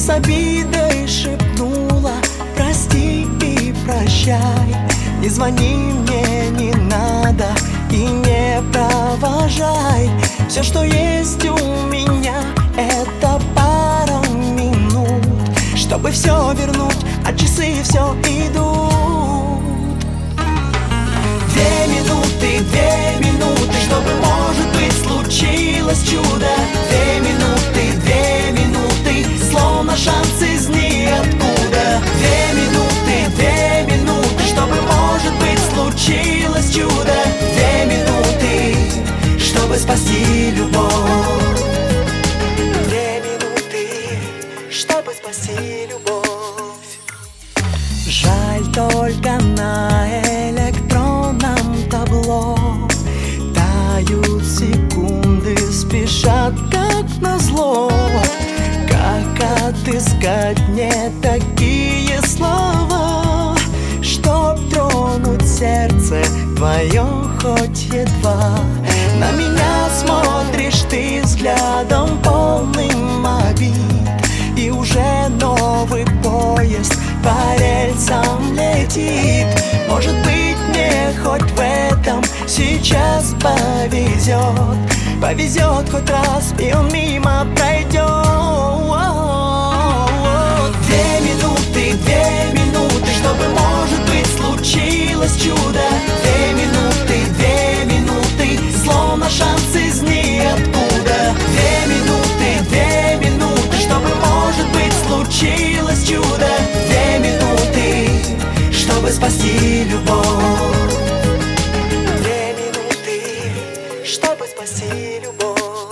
с обидой шепнула: прости и прощай. Не звони мне, не надо, и не провожай. Все, что есть у меня, это пара минут, чтобы все вернуть, а часы все идут. 2 минуты, чтобы, может быть, случилось чудо. 2 минуты, словно шанс из ниоткуда. 2 минуты, чтобы, может быть, случилось чудо. 2 минуты, чтобы спасти любовь. 2 минуты, чтобы спасти любовь. Жаль только на электронном табло тают секунды, спешат как назло. Как отыскать мне такие слова, чтоб тронуть сердце твое хоть едва? На меня смотришь ты взглядом полным обид, и уже новый поезд по рельсам летит. Может быть, мне хоть в этом сейчас повезет. Повезет хоть раз, и он мимо пройдет. 2 минуты, чтобы, может быть, случилось чудо. 2 минуты, словно шанс из ниоткуда. 2 минуты, чтобы, может быть, случилось чудо. 2 минуты, чтобы спасти любовь. 2 минуты, чтобы спасти любовь.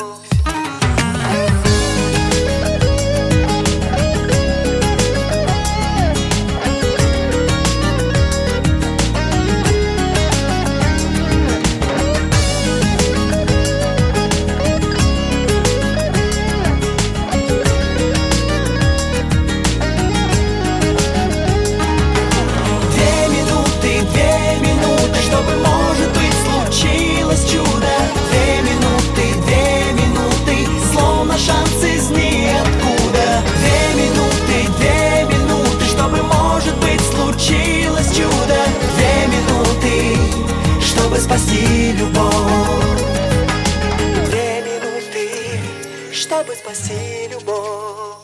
Спасти любовь. 2 минуты, чтобы спасти любовь.